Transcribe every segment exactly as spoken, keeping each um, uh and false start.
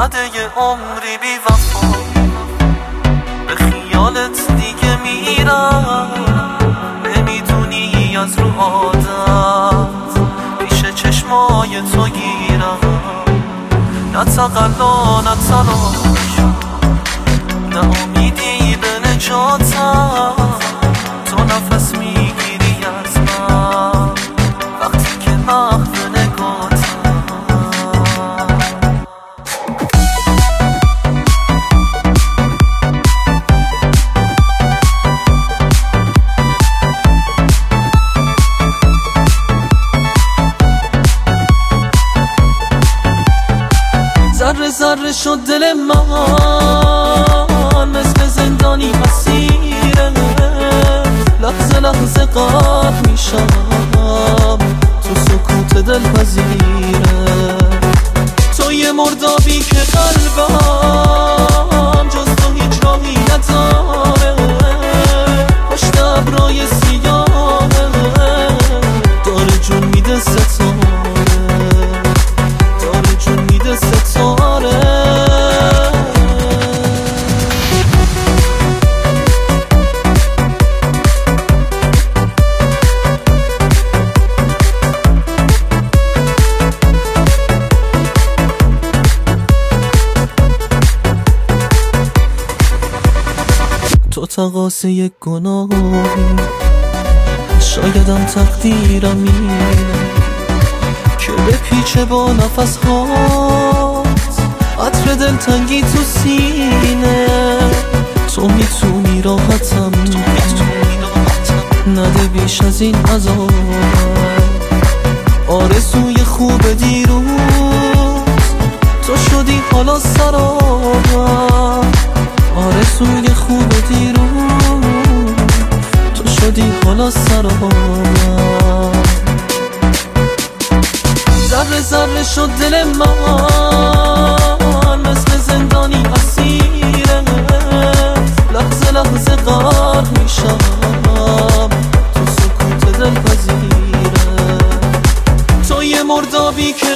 بعد یه عمری بی وفا به خیالت دیگه میرم، نمیدونی از رو عادت پیش چشمای تو گیرم. نه تقلا نه تلاش، نه امیدی به نجاتم، تو نفس میگیری از من وقتی که محو نگاتم. ذره ذره شد دل من، مثل زندانی اسیره، لحظه لحظه غرق میشم تو سکوت دلپذیره. تو یه مردابی که قلبم جز تو هیچ راهی نداره، پشت ابرای سیاهه داره جون میده ستاره، داره جون میده ستاره. تو تقاصه یک گناهی، شایدم تقدیرم اینه که بپیچه با نفس هات عطر دلتنگی تو سینه. تو میتونی راحتم نده بیش از این عذاب، آرزوی خوب دیروز تو شدی حالا سرابم، آرزوی خوب دیروز تو شدی حالا سرابم. ذره ذره شد دل من، مثل زندانی اسیره، لحظه لحظه غرق میشم تو سکوت دلپذیره. تو یه مردابی که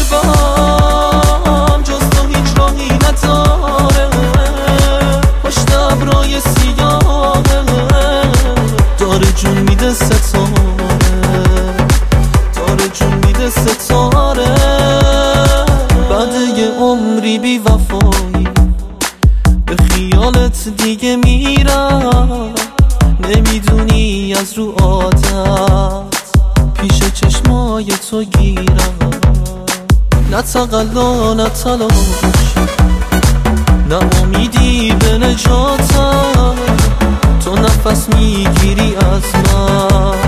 قلبم جز تو هیچ راهی نداره، پشت ابرای سیاهه داره جون میده ستاره، داره جون میده ستاره. بعد یه عمری بی وفایی به خیالت دیگه میرم، نمیدونی از رو عادت پیش چشمای تو گیرم. نه تقلا نه تلاش، نه امیدی به نجاتم، تو نفس میگیری از من